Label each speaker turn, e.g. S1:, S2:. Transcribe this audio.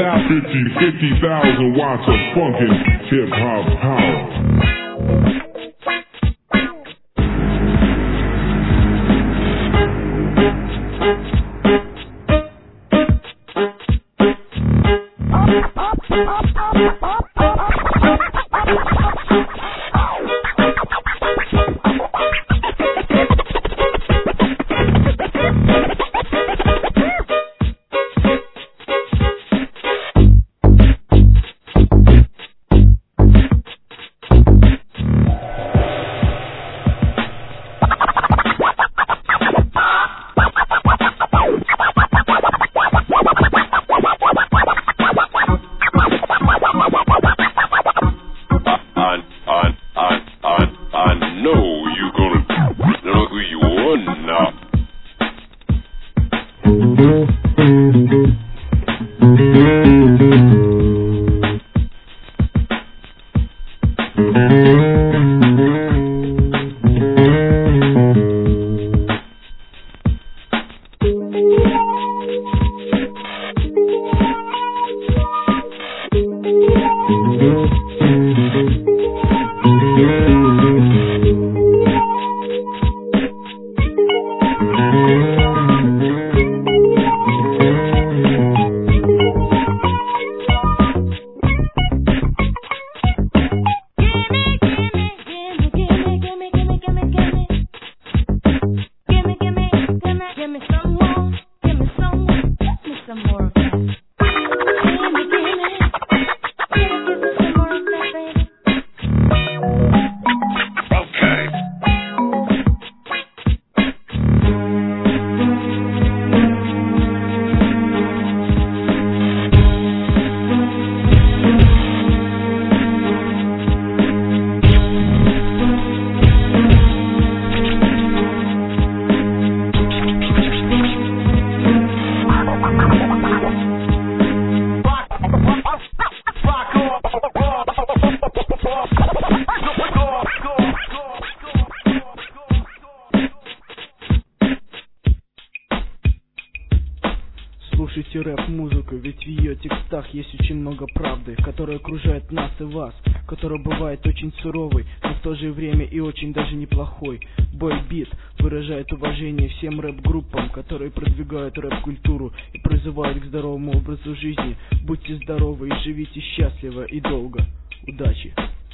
S1: 50,000 watts of funkin' hip-hop power.
S2: Слушайте рэп-музыку, ведь в ее текстах есть очень много правды, которая окружает нас и вас, которая бывает очень суровой, но в то же время и очень даже неплохой. Бой-бит выражает уважение всем рэп-группам, которые продвигают рэп-культуру и призывают к здоровому образу жизни. Будьте здоровы и живите счастливо и долго. Удачи!